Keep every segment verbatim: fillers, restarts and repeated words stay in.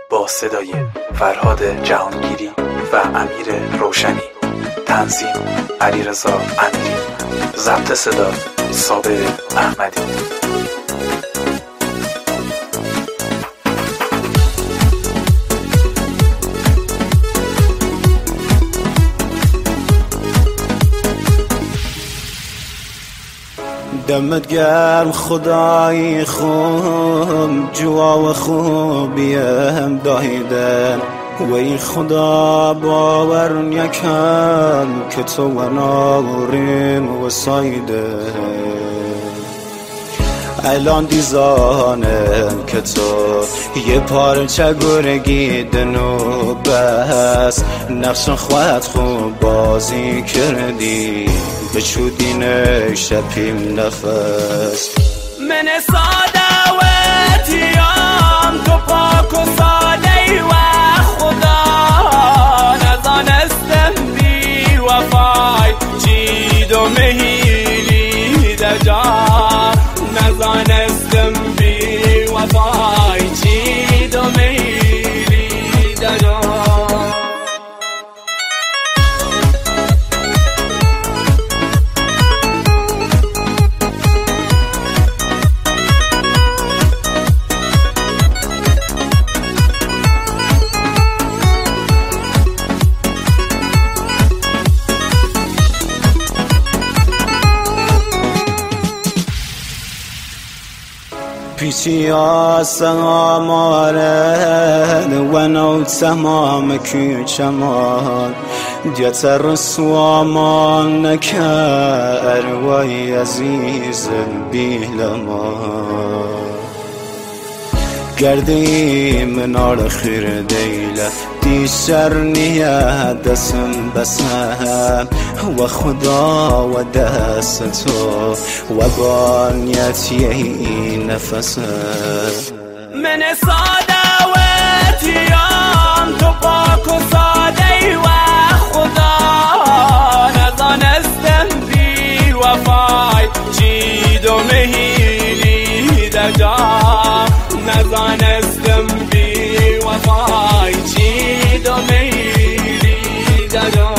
با صدای فرهاد جهانگیری و امیر روشنی. تنظیم علیرضا امیری. ضبط صدا صابر احمدی. دمت گرم خدای خوب، جوا و خوبیم دایدن و این خدا باور نکن که تو و ناریم و سایده. الان دیزانم که تو یه پارچه گرگی دنو بس، نقش خواهد خوب بازی کردی به چودین شپیم نفس. من ساده و اتیام تو پاک و ساده و خدا نزانستم بی وفای جید و مهیلی دجا، نزانستم بی وفای جید و مهیلی دجا. پیچی آسان آمارد و نو تمام کوچمان، دیتر رسوامان نکر وای عزیز بیلمان. گردی منار خیر دیله دیشر نیه دستم بسم و خدا و دست تو و بانیت یه نفسه. من ساده و اتیام تو پاک و ساده و خدا نزانستم بی وفای جید و مهیلی دجا، نزانستم بی وفای جید و مهیلی دجا.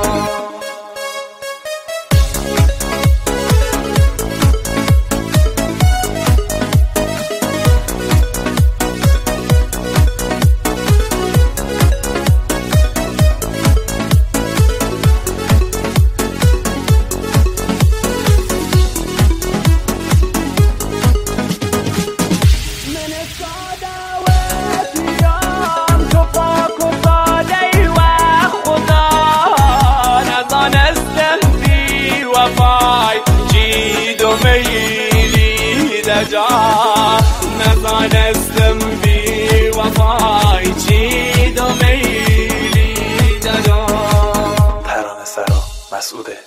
نزانستم بی وفای جید و میلی دجا. ترانه سرا مسعود